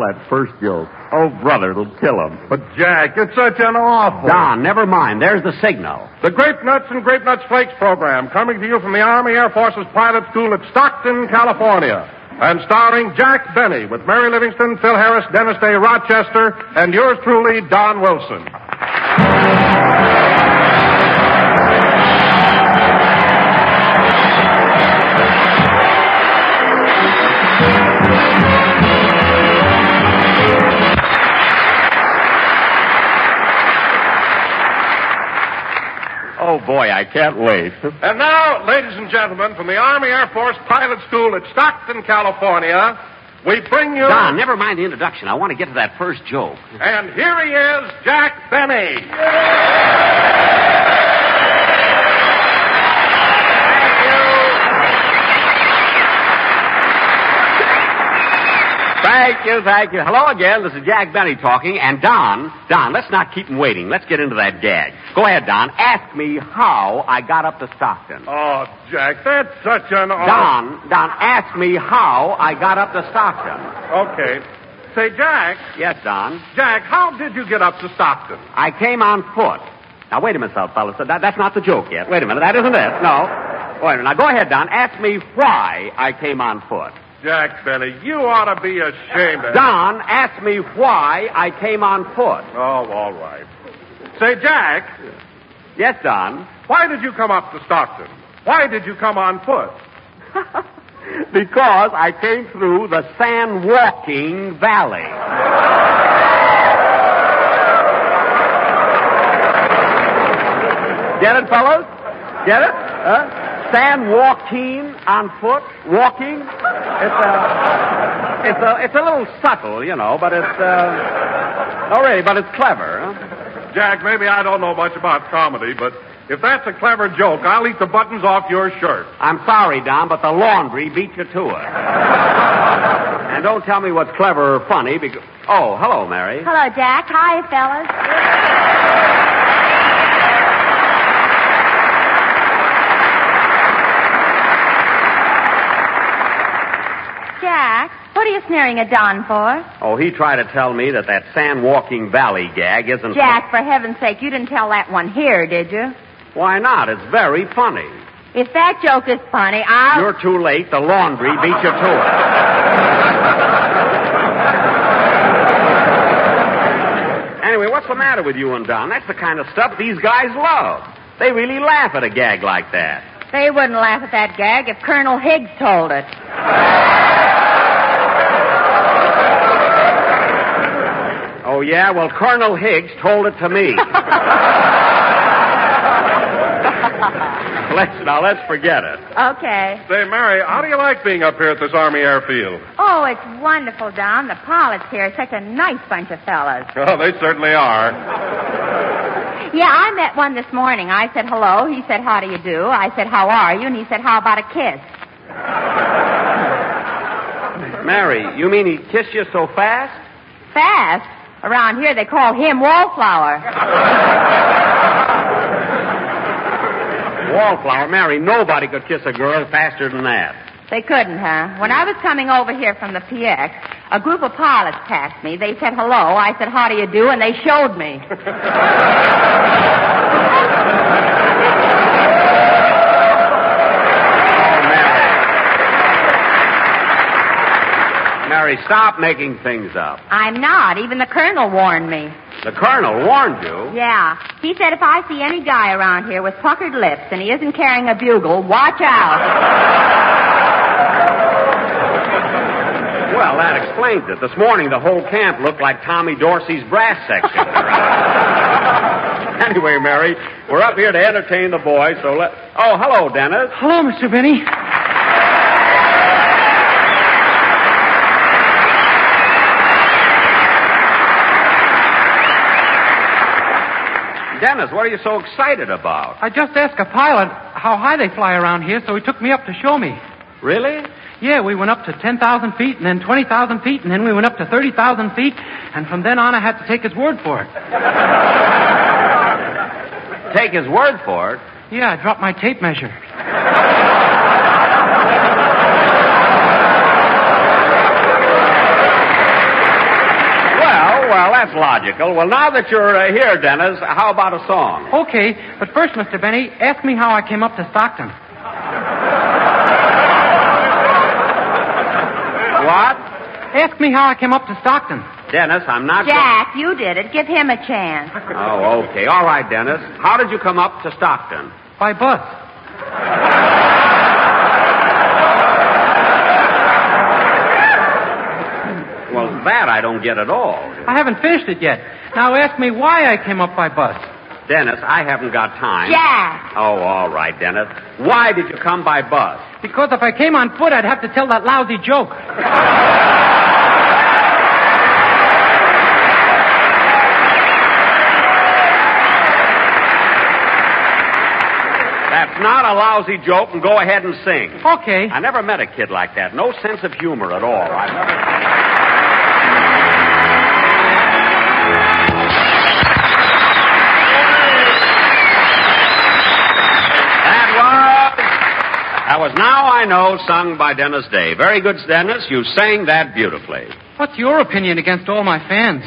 that first joke. Oh, brother, it'll kill him. But, Jack, it's such an awful... Don, never mind. There's the signal. The Grape Nuts and Grape Nuts Flakes program, coming to you from the Army Air Force's pilot school at Stockton, California. And starring Jack Benny with Mary Livingston, Phil Harris, Dennis Day, Rochester, and yours truly, Don Wilson. Oh, boy, I can't wait. And now, ladies and gentlemen, from the Army Air Force Pilot School at Stockton, California, we bring you... Don, never mind the introduction. I want to get to that first joke. And here he is, Jack Benny. Thank you. Hello again. This is Jack Benny talking. And Don, let's not keep him waiting. Let's get into that gag. Go ahead, Don. Ask me how I got up to Stockton. Oh, Jack, that's such an... Don, ask me how I got up to Stockton. Okay. Say, Jack. Yes, Don. Jack, how did you get up to Stockton? I came on foot. Now, wait a minute, fellas. That's not the joke yet. Wait a minute. That isn't it. No. Wait a minute. Now, go ahead, Don. Ask me why I came on foot. Jack Benny, you ought to be ashamed of... Don, ask me why I came on foot. Oh, all right. Say, Jack. Yes, Don. Why did you come up to Stockton? Why did you come on foot? Because I came through the San Walking Valley. Get it, fellas? Get it? San Walking on foot? Walking? It's a little subtle, you know, but it's, but it's clever, huh? Jack, maybe I don't know much about comedy, but if that's a clever joke, I'll eat the buttons off your shirt. I'm sorry, Don, but the laundry beat you to it. And don't tell me what's clever or funny, because... Oh, hello, Mary. Hello, Jack. Hi, fellas. Jack, what are you sneering at Don for? Oh, he tried to tell me that San Walking Valley gag isn't... Jack, for heaven's sake, you didn't tell that one here, did you? Why not? It's very funny. If that joke is funny, I'll... You're too late. The laundry beat you to it. Anyway, what's the matter with you and Don? That's the kind of stuff these guys love. They really laugh at a gag like that. They wouldn't laugh at that gag if Colonel Higgs told it. Oh, yeah? Well, Colonel Higgs told it to me. Let's forget it. Okay. Say, Mary, how do you like being up here at this Army airfield? Oh, it's wonderful, Don. The pilots here are such a nice bunch of fellas. Oh, they certainly are. Yeah, I met one this morning. I said hello. He said, how do you do? I said, how are you? And he said, how about a kiss? Mary, you mean he kissed you so fast? Fast? Around here they call him Wallflower. Wallflower? Mary, nobody could kiss a girl faster than that. They couldn't, huh? When I was coming over here from the PX, a group of pilots passed me. They said hello. I said, how do you do? And they showed me. Mary, stop making things up. I'm not. Even the colonel warned me. The colonel warned you? Yeah. He said if I see any guy around here with puckered lips and he isn't carrying a bugle, watch out. Well, that explains it. This morning, the whole camp looked like Tommy Dorsey's brass section. Anyway, Mary, we're up here to entertain the boys, so let... Oh, hello, Dennis. Hello, Mr. Benny. Dennis, what are you so excited about? I just asked a pilot how high they fly around here, so he took me up to show me. Really? Yeah, we went up to 10,000 feet, and then 20,000 feet, and then we went up to 30,000 feet, and from then on I had to take his word for it. Take his word for it? Yeah, I dropped my tape measure. well, that's logical. Well, now that you're here, Dennis, how about a song? Okay, but first, Mr. Benny, ask me how I came up to Stockton. What? Ask me how I came up to Stockton. Dennis, I'm not... Jack, you did it. Give him a chance. Oh, okay. All right, Dennis. How did you come up to Stockton? By bus. Well, that I don't get at all. I haven't finished it yet. Now ask me why I came up by bus. Dennis, I haven't got time. Jack. Oh, all right, Dennis. Why did you come by bus? Because if I came on foot, I'd have to tell that lousy joke. That's not a lousy joke, and go ahead and sing. Okay. I never met a kid like that. No sense of humor at all. I've never... That was Now I Know, sung by Dennis Day. Very good, Dennis. You sang that beautifully. What's your opinion against all my fans?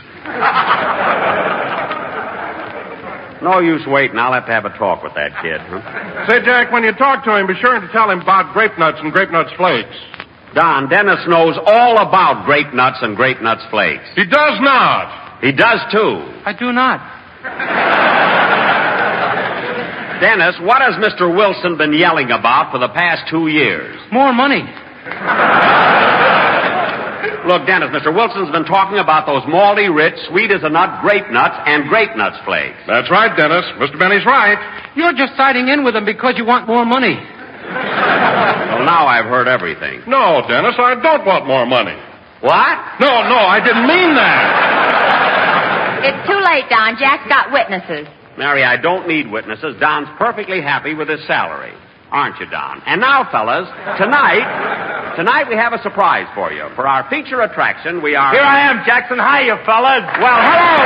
No use waiting. I'll have to have a talk with that kid. Huh? Say, Jack, when you talk to him, be sure to tell him about grape nuts and grape nuts flakes. Don, Dennis knows all about grape nuts and grape nuts flakes. He does not. He does, too. I do not. Dennis, what has Mr. Wilson been yelling about for the past 2 years? More money. Look, Dennis, Mr. Wilson's been talking about those malty, rich, sweet as a nut grape nuts and grape nuts flakes. That's right, Dennis. Mr. Benny's right. You're just siding in with them because you want more money. Well, now I've heard everything. No, Dennis, I don't want more money. What? No, I didn't mean that. It's too late, Don. Jack's got witnesses. Mary, I don't need witnesses. Don's perfectly happy with his salary. Aren't you, Don? And now, fellas, tonight we have a surprise for you. For our feature attraction, we are... Here I am, Jackson. Hiya, fellas. Well, hello,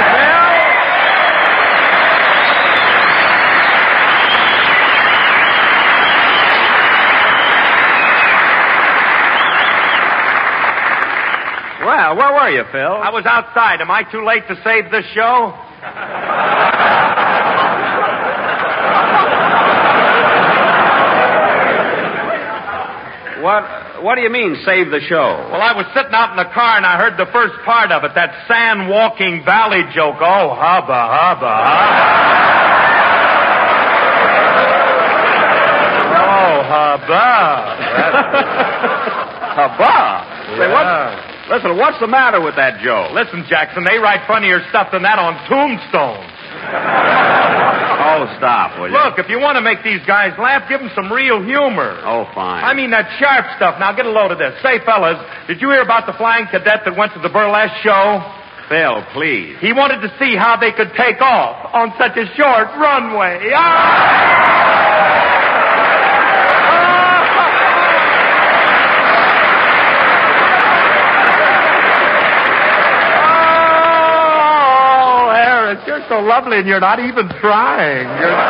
Phil. Well, where were you, Phil? I was outside. Am I too late to save this show? What do you mean, save the show? Well, I was sitting out in the car and I heard the first part of it, that San Walking Valley joke. Oh, hubba, hubba, hubba. Oh, hubba. Hubba? Say, Yeah. Listen, what's the matter with that joke? Listen, Jackson, they write funnier stuff than that on tombstones. Oh, stop, will you? Look, if you want to make these guys laugh, give them some real humor. Oh, fine. I mean, that sharp stuff. Now, get a load of this. Say, fellas, did you hear about the flying cadet that went to the burlesque show? Phil, please. He wanted to see how they could take off on such a short runway. Oh, Harris, you're so lovely and you're not even trying.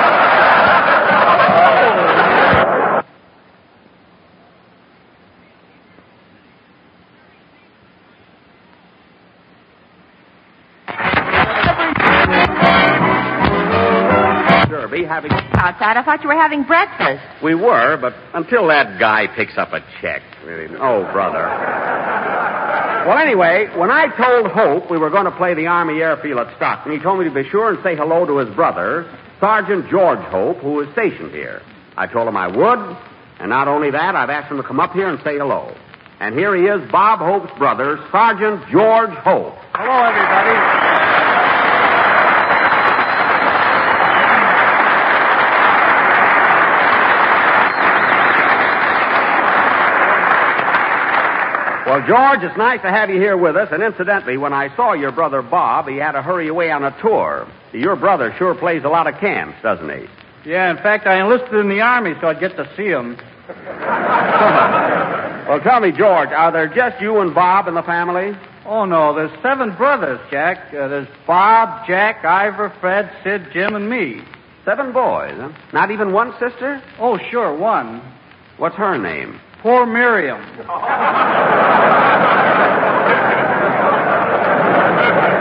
Be having... Outside, I thought you were having breakfast. We were, but until that guy picks up a check. Really. Oh, brother. Well, anyway, when I told Hope we were going to play the Army Airfield at Stockton, he told me to be sure and say hello to his brother, Sergeant George Hope, who is stationed here. I told him I would, and not only that, I've asked him to come up here and say hello. And here he is, Bob Hope's brother, Sergeant George Hope. Hello, everybody. Well, George, it's nice to have you here with us. And incidentally, when I saw your brother Bob, he had to hurry away on a tour. Your brother sure plays a lot of camps, doesn't he? Yeah, in fact, I enlisted in the Army so I'd get to see him. Well, tell me, George, are there just you and Bob in the family? Oh, no, there's 7 brothers, Jack. There's Bob, Jack, Ivor, Fred, Sid, Jim, and me. 7 boys, huh? Not even one sister? Oh, sure, one. What's her name? Poor Miriam.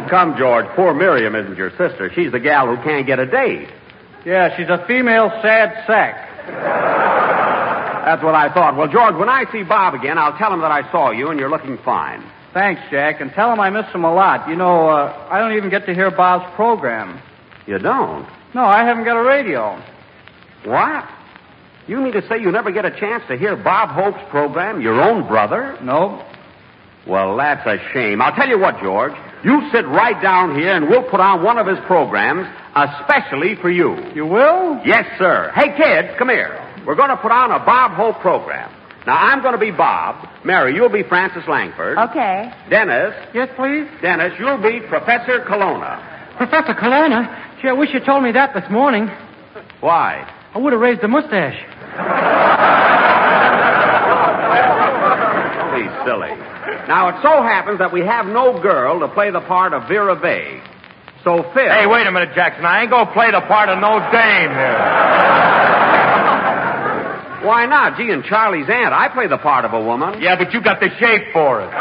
come, George. Poor Miriam isn't your sister. She's the gal who can't get a date. Yeah, she's a female sad sack. That's what I thought. Well, George, when I see Bob again, I'll tell him that I saw you and you're looking fine. Thanks, Jack, and tell him I miss him a lot. You know, I don't even get to hear Bob's program. You don't? No, I haven't got a radio. What? You mean to say you never get a chance to hear Bob Hope's program, your own brother? No. Well, that's a shame. I'll tell you what, George. You sit right down here and we'll put on one of his programs especially for you. You will? Yes, sir. Hey, kids, come here. We're going to put on a Bob Hope program. Now, I'm going to be Bob. Mary, you'll be Francis Langford. Okay. Dennis. Yes, please? Dennis, you'll be Professor Colonna. Professor Colonna? Gee, I wish you told me that this morning. Why? I would have raised the mustache. Don't be silly. Now, it so happens that we have no girl to play the part of Vera Vague. So, Phil... Hey, wait a minute, Jackson. I ain't going to play the part of no dame here. Why not? Gee, and Charlie's aunt, I play the part of a woman. Yeah, but you got the shape for it.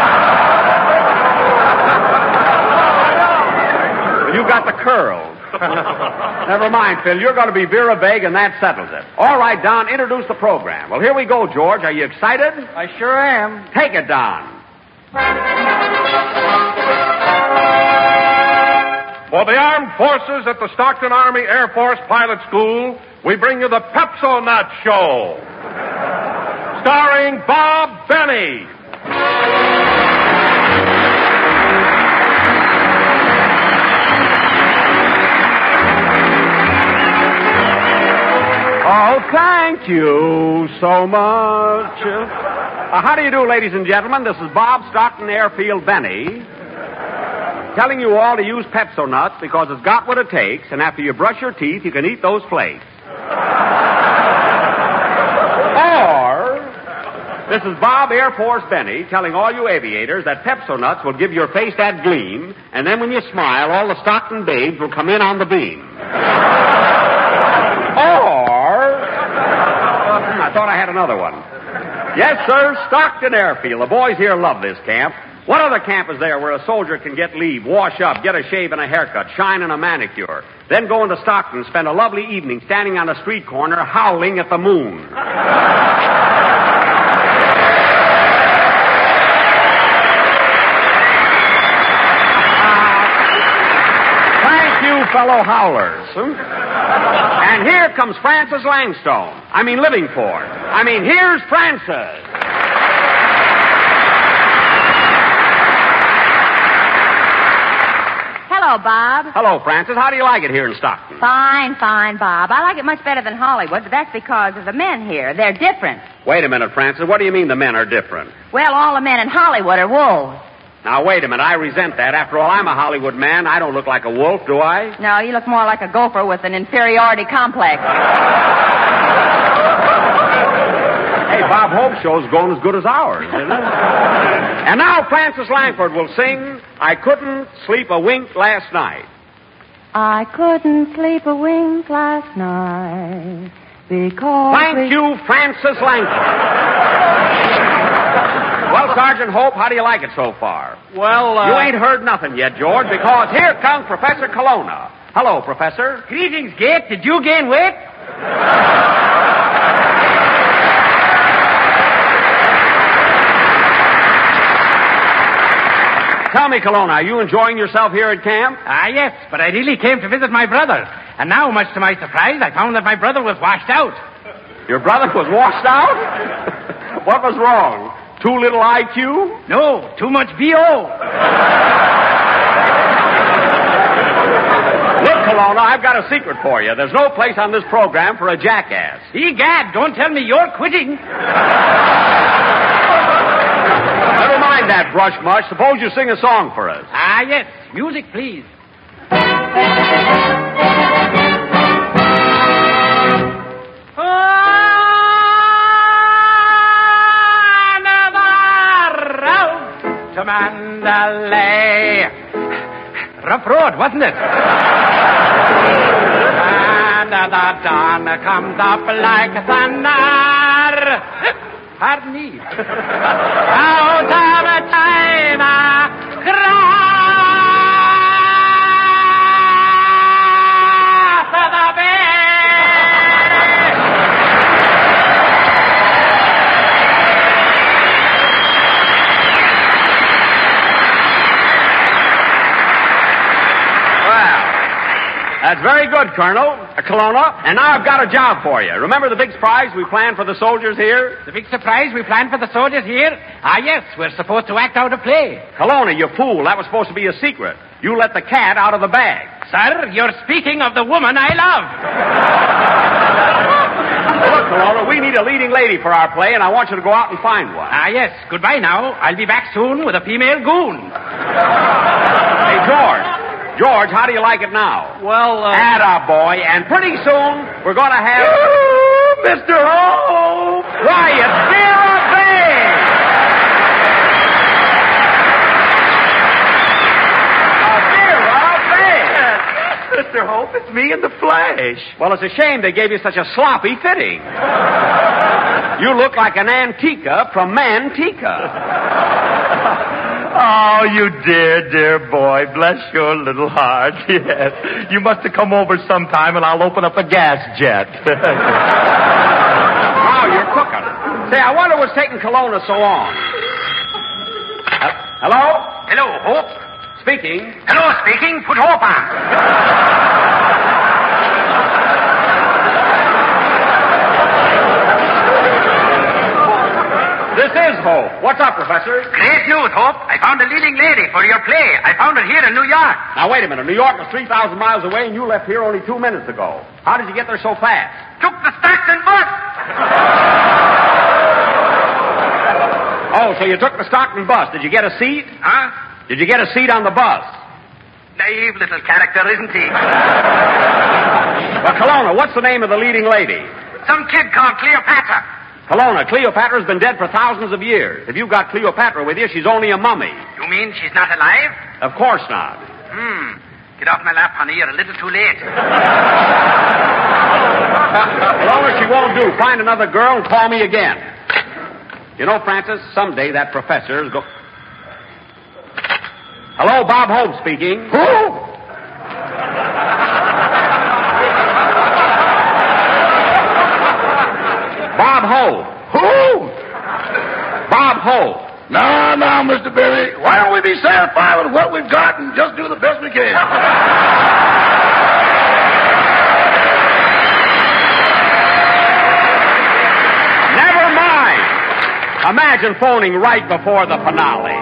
You got the curls. Never mind, Phil. You're going to be Vera Vague, and that settles it. All right, Don, introduce the program. Well, here we go, George. Are you excited? I sure am. Take it, Don. For the armed forces at the Stockton Army Air Force Pilot School, we bring you the Pepso-Nut Show. Starring Bob Benny. Oh, thank you so much. How do you do, ladies and gentlemen? This is Bob Stockton Airfield Benny telling you all to use Pepso-Nuts because it's got what it takes, and after you brush your teeth, you can eat those flakes. Or, this is Bob Air Force Benny telling all you aviators that Pepso-Nuts will give your face that gleam, and then when you smile, all the Stockton babes will come in on the beam. Or, I thought I had another one. Yes, sir, Stockton Airfield. The boys here love this camp. What other camp is there where a soldier can get leave, wash up, get a shave and a haircut, shine and a manicure, then go into Stockton, spend a lovely evening standing on a street corner howling at the moon? Thank you, fellow howlers. And here comes Francis Livingford. Here's Francis. Hello, Bob. Hello, Francis. How do you like it here in Stockton? Fine, Bob. I like it much better than Hollywood, but that's because of the men here. They're different. Wait a minute, Francis. What do you mean the men are different? Well, all the men in Hollywood are wolves. Now, wait a minute. I resent that. After all, I'm a Hollywood man. I don't look like a wolf, do I? No, you look more like a gopher with an inferiority complex. Hey, Bob Hope's show's going as good as ours, isn't it? And now Francis Langford will sing I Couldn't Sleep a Wink Last Night. I couldn't sleep a wink last night because... Thank you, Francis Langford. Well, Sergeant Hope, how do you like it so far? Well, You ain't heard nothing yet, George, because here comes Professor Colonna. Hello, Professor. Greetings, Gate. Did you gain weight? Tell me, Colonna, are you enjoying yourself here at camp? Yes, but I really came to visit my brother. And now, much to my surprise, I found that my brother was washed out. Your brother was washed out? What was wrong? Too little IQ? No, too much B.O. Look, Colonna, I've got a secret for you. There's no place on this program for a jackass. Egad, don't tell me you're quitting. Never mind that, Brush Mush. Suppose you sing a song for us. Yes. Music, please. To Mandalay. Rough road, wasn't it? And the dawn comes up like thunder. Pardon me. Out of China, cry. That's very good, Colonel. Kelowna. And now I've got a job for you. Remember the big surprise we planned for the soldiers here? The big surprise we planned for the soldiers here? Ah, yes. We're supposed to act out a play. Kelowna, you fool. That was supposed to be a secret. You let the cat out of the bag. Sir, you're speaking of the woman I love. Look, Kelowna, we need a leading lady for our play, and I want you to go out and find one. Ah, yes. Goodbye now. I'll be back soon with a female goon. Hey, George, how do you like it now? Well, Attaboy. And pretty soon, we're going to have... Mr. Hope! Why, it's Vera Bay! Mr. Hope, it's me in the flesh. Well, it's a shame they gave you such a sloppy fitting. You look like an Antica from Manteca. Oh, you dear boy. Bless your little heart. Yes. You must have come over sometime, and I'll open up a gas jet. Wow, you're cooking. Say, I wonder what's taking Kelowna so long. Hello? Hello, Hope. Speaking. Hello, speaking. Put Hope on. This is Hope. What's up, Professor? Great news, Hope. I found a leading lady for your play. I found her here in New York. Now, wait a minute. New York was 3,000 miles away, and you left here only 2 minutes ago. How did you get there so fast? Took the Stockton bus. Oh, so you took the Stockton bus. Did you get a seat? Huh? Did you get a seat on the bus? Naive little character, isn't he? Well, Kelowna, what's the name of the leading lady? Some kid called Cleopatra. Kelowna, Cleopatra's been dead for thousands of years. If you've got Cleopatra with you, she's only a mummy. You mean she's not alive? Of course not. Get off my lap, honey. You're a little too late. Kelowna, she won't do. Find another girl and call me again. You know, Francis, someday that professor's go... Hello, Bob Hope speaking. Who? Bob Hope. Who? Bob Hope. Now, Mr. Billy. Why don't we be satisfied with what we've got and just do the best we can? Never mind. Imagine phoning right before the finale.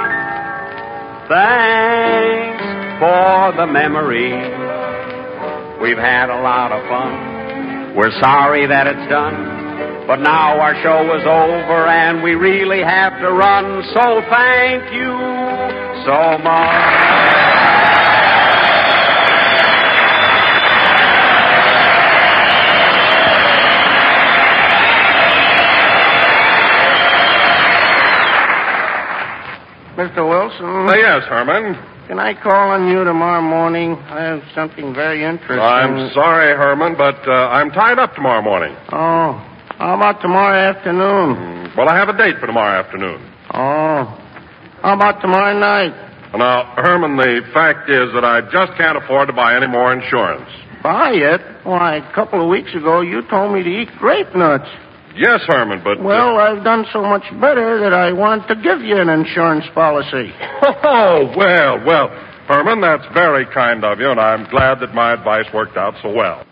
Thanks for the memory. We've had a lot of fun. We're sorry that it's done. But now our show is over and we really have to run. So thank you so much. Mr. Wilson. Yes, Herman. Can I call on you tomorrow morning? I have something very interesting. I'm sorry, Herman, but I'm tied up tomorrow morning. Oh. How about tomorrow afternoon? Well, I have a date for tomorrow afternoon. Oh. How about tomorrow night? Now, Herman, the fact is that I just can't afford to buy any more insurance. Buy it? Why, a couple of weeks ago you told me to eat grape nuts. Yes, Herman, but... Well, I've done so much better that I want to give you an insurance policy. Oh, well, Herman, that's very kind of you, and I'm glad that my advice worked out so well.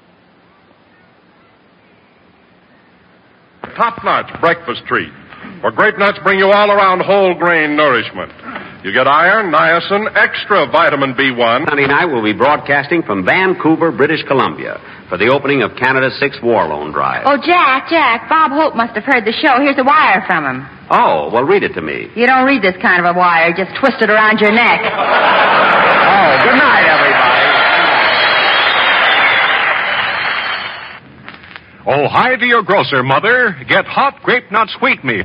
Top-notch breakfast treat, where grape nuts bring you all-around whole grain nourishment. You get iron, niacin, extra vitamin B1. Sunday night we'll be broadcasting from Vancouver, British Columbia, for the opening of Canada's 6th War Loan Drive. Oh, Jack, Bob Hope must have heard the show. Here's a wire from him. Oh, well, read it to me. You don't read this kind of a wire. Just twist it around your neck. Oh, good night, everybody. Oh, hi to your grocer, Mother. Get hot grape nut sweetmeat.